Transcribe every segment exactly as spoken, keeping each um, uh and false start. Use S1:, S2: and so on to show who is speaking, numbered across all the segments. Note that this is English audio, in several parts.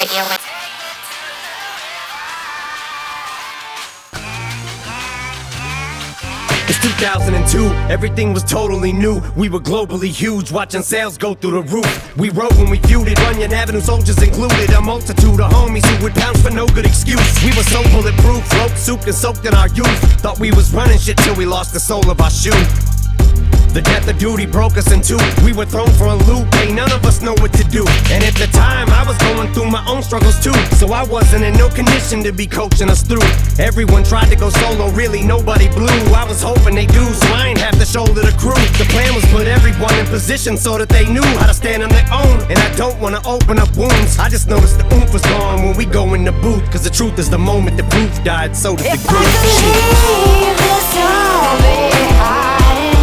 S1: It's two thousand two, everything was totally new. We were globally huge, watching sales go through the roof. We rode when we feuded, Runyon Avenue soldiers included. A multitude of homies who would pounce for no good excuse. We were so bulletproof, float souped and soaked in our youth. Thought we was running shit till we lost the sole of our shoe. The death of duty broke us in two. We were thrown for a loop, ain't none of us know what to do. And at the time, I was going through my own struggles too. So I wasn't in no condition to be coaching us through. Everyone tried to go solo, really nobody blew. I was hoping they do, so I ain't have to shoulder the crew. The plan was put everyone in position so that they knew how to stand on their own. And I don't wanna open up wounds, I just noticed the oomph was gone when we go in the booth. Cause the truth is the moment the proof died, so did the
S2: If
S1: groove.
S2: I could leave this all behind,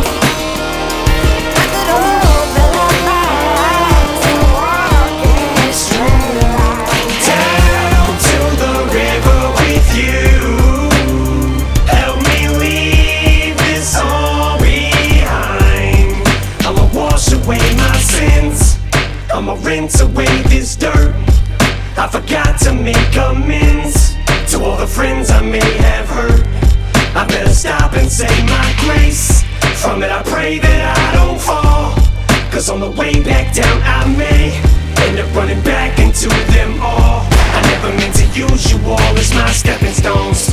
S3: I'ma rinse away this dirt. I forgot to make amends to all the friends I may have hurt. I better stop and say my grace. From it I pray that I don't fall, cause on the way back down I may end up running back into them all. I never meant to use you all as my stepping stones.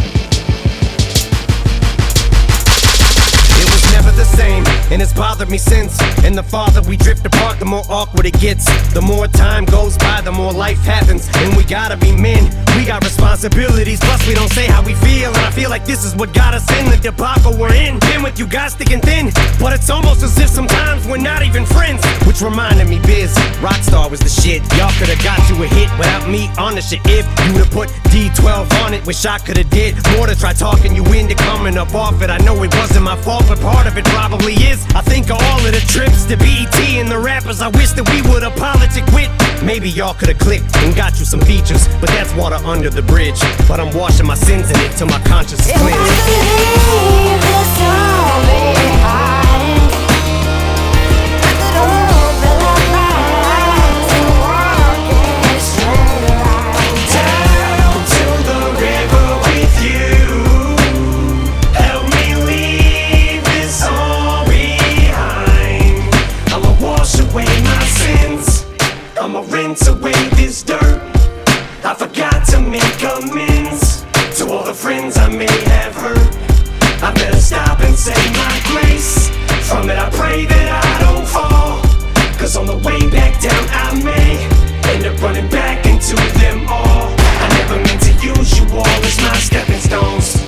S1: It was never the same, and it's bothered me since. And the farther we drift apart, the more awkward it gets. The more time goes by, the more life happens. And we gotta be men, we got responsibilities. Plus we don't say how we feel, and I feel like this is what got us in the debacle we're in. Been with you guys thick and thin, but it's almost as if sometimes we're not even friends. Which reminded me, Biz, Rockstar was the shit. Y'all could've got you a hit without me on the shit. If you would've put D twelve on it, wish I could've did more to try talking you into coming up off it. I know it wasn't my fault, but part of it probably is. I think of all of the trips to B E T and the rappers I wish that we would've politic with. Maybe y'all could've clicked and got you some features, but that's water under the bridge. But I'm washing my sins in it till my conscience is cleansed.
S2: If I could leave this all behind, I could open up my eyes and walk in a straight line
S3: down to the river with you. Help me leave this all behind. I'ma wash away my sins, I'ma rinse away this dirt. I forgot to make amends to all the friends I may have hurt. I better stop and say my grace. From it I pray that I don't fall, cause on the way back down I may end up running back into them all. I never meant to use you all as my stepping stones.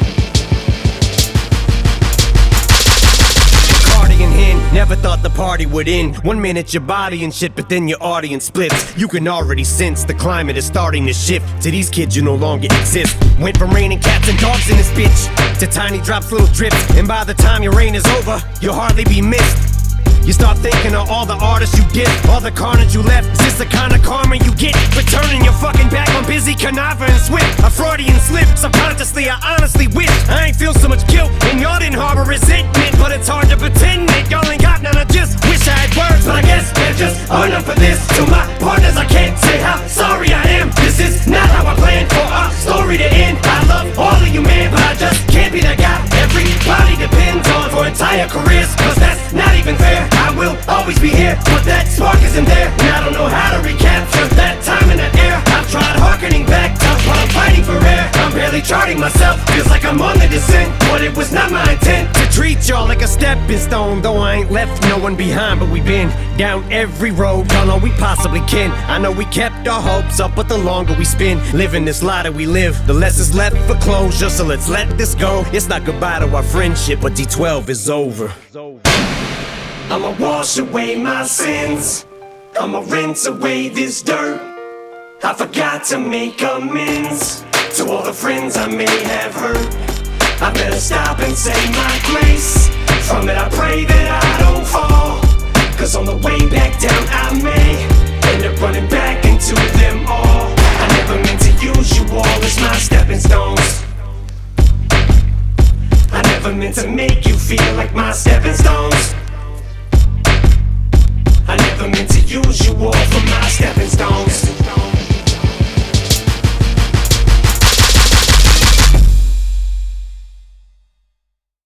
S1: Never thought the party would end. One minute your body and shit, but then your audience splits. You can already sense the climate is starting to shift. To these kids you no longer exist. Went from raining cats and dogs in this bitch to tiny drops, little drips. And by the time your reign is over, you'll hardly be missed. You start thinking of all the artists you did, all the carnage you left. Is this the kind of karma you get for turning your fucking back on Busy, Canava, and Swift? A Freudian slip, subconsciously I honestly wish I ain't feel so much guilt and y'all didn't harbor resentment. But it's hard to pretend that y'all ain't got none. I just wish I had words, but I guess they're just enough for this. To my partners I can't say how sorry I am. This is not how I planned for our story to end. I love all of you, man, but I just can't be that guy everybody depends on for entire careers, cause that's not even fair. I will always be here, but that spark isn't there. And I don't know how to recapture that time in the air. I've tried harkening back tough while I'm fighting for air. I'm barely charting myself, feels like I'm on the descent, but it was not my intent to treat y'all like a stepping stone. Though I ain't left no one behind, but we've been down every road, done all we possibly can. I know we kept our hopes up, but the longer we spend living this lie that we live, the less is left for closure. So let's let this go. It's not goodbye to our friendship, but D twelve is over.
S3: I'ma wash away my sins, I'ma rinse away this dirt. I forgot to make amends to all the friends I may have hurt. I better stop and say my grace. From it I pray that I don't fall, cause on the way back down I may end up running back into them all. I never meant to use you all as my stepping stones. I never meant to make you feel like my stepping stones. I never meant to use you all for my stepping stones.